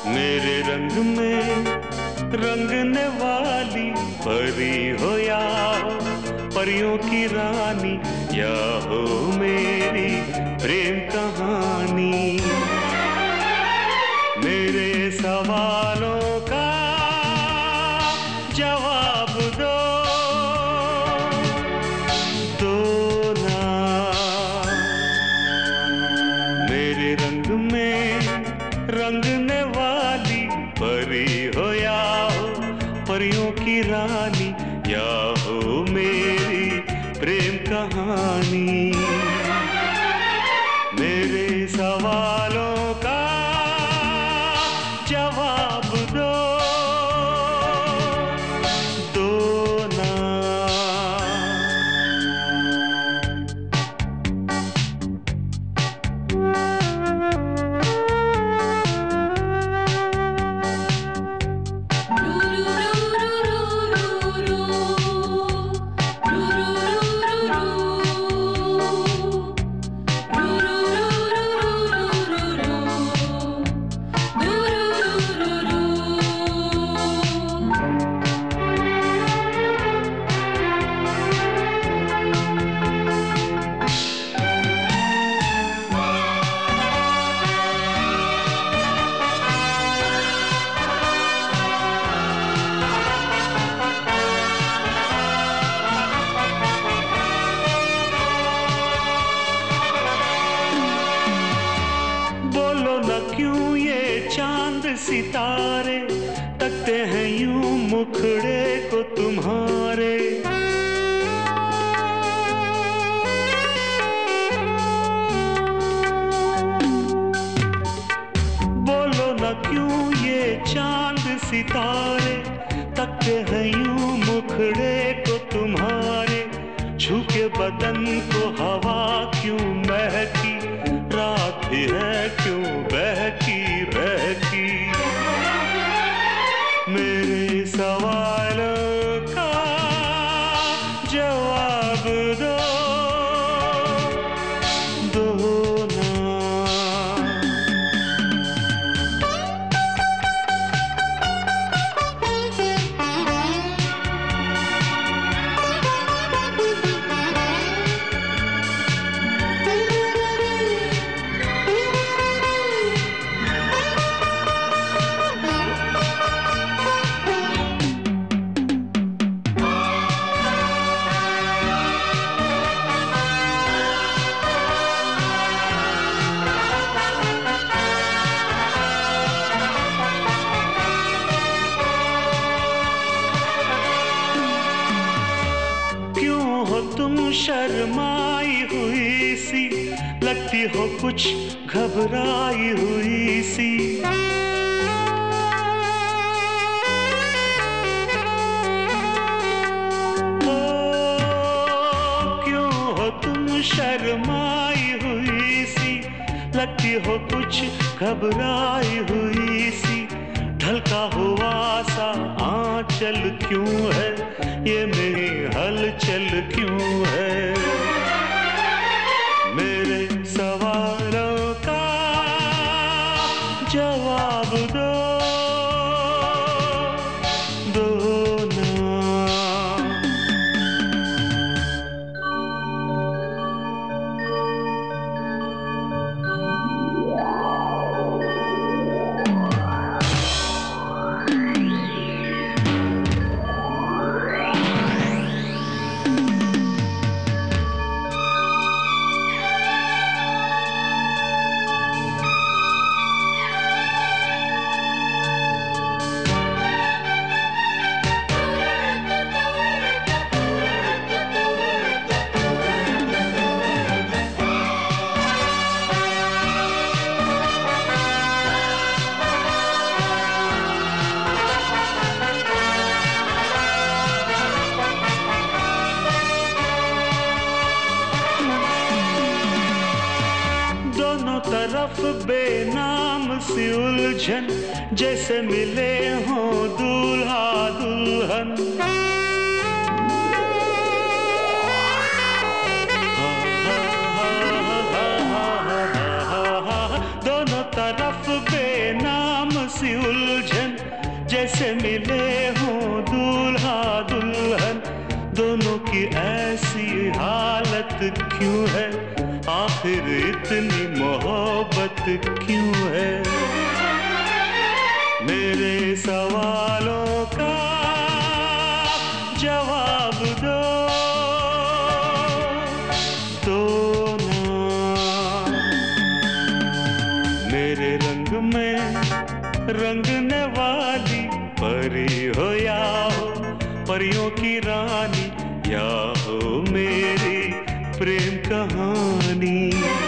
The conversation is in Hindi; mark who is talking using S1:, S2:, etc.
S1: मेरे रंग में रंगने वाली परी हो या हो परियों की रानी, या हो मेरी प्रेम कहानी। मेरे सवालों का जवाब दो, दो ना। मेरे रंग में रंगने वाली परी हो या हो परियों की रानी, या हो मेरी प्रेम कहानी। मेरे सवालों का जवाब दो, दो ना। क्यों ये चांद सितारे तकते हैं यूं मुखड़े को तुम्हारे। बोलो न क्यों ये चांद सितारे तकते हैं यूं मुखड़े को तुम्हारे। छू के बदन को हवा क्यों महकी, रात भी है क्यों बहकी बहकी। मेरे सवालों का जवाब दो, दो ना। तुम शर्माई हुई सी, लगती हो कुछ घबराई हुई सी। ओ क्यों हो तुम शर्माई हुई सी, लगती हो कुछ घबराई हुई सी। ढलका हुआ सा आंचल क्यों है, ये मेरी हलचल क्यों है। मेरे सवालों का जवाब दो, दो ना। तरफ बेनाम सी उलझन, जैसे मिले हों दूल्हा दुल्हन। दोनों तरफ बेनाम सी उलझन, जैसे मिले हों दूल्हा दुल्हन। दोनों की ऐसी हालत क्यों है, आखिर इतनी मोहब्बत क्यों है? मेरे सवालों का जवाब दो तो ना। मेरे रंग में रंगने वाली परी हो या हो परियों की रानी, या हो मेरी प्रेम कहानी।